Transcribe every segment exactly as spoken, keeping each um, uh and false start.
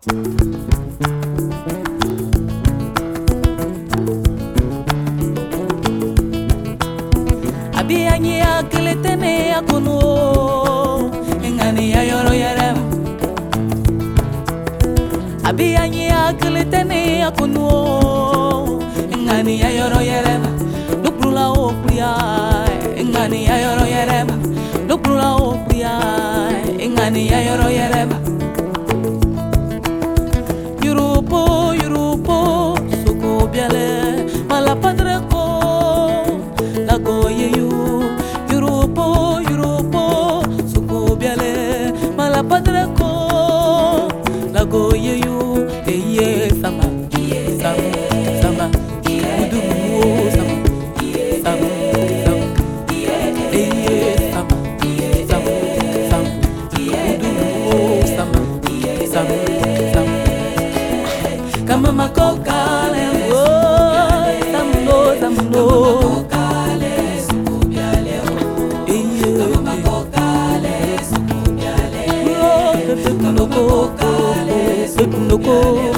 Abiyanyi akeletene akono engani ya yoro yerem. Abiyanyi akeletene akono engani ya yoro yerem. Lukrula opria engani ya yoro yerem. Lukrula opria engani ya yoro yerem. Yurupo yurupo suko biale malapadre ko lago yeyu. Yurupo yurupo suko biale malapadre ko lago yeyu. Eye sama sama sama udu sama sama sama eye sama sama sama udu sama sama sama kama makokale wo samno samno makokale suko biale eye kama makokale suko biale kama makokale suko biale.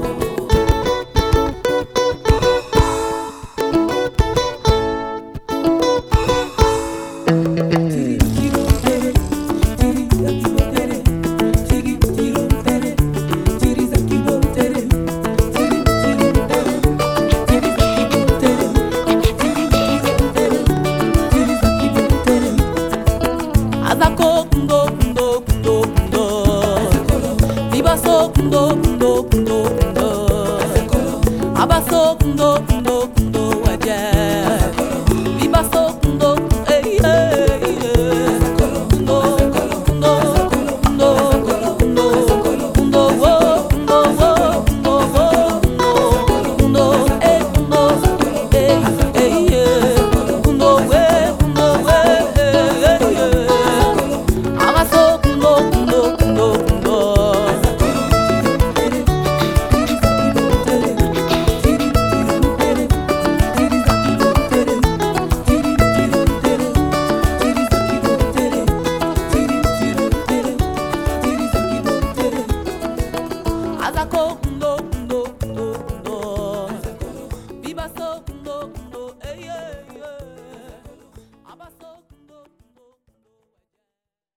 Azako kundo kundo kundo kundo Bibaso kundo kundo kundo kundo Abaso kundo kundo kundo waje Bibaso kundo eh eh eh kundo kundo kundo kundo kundo wo kundo wo kundo wo kundo eh kundo eh eh kundo we kundo we Azako kundo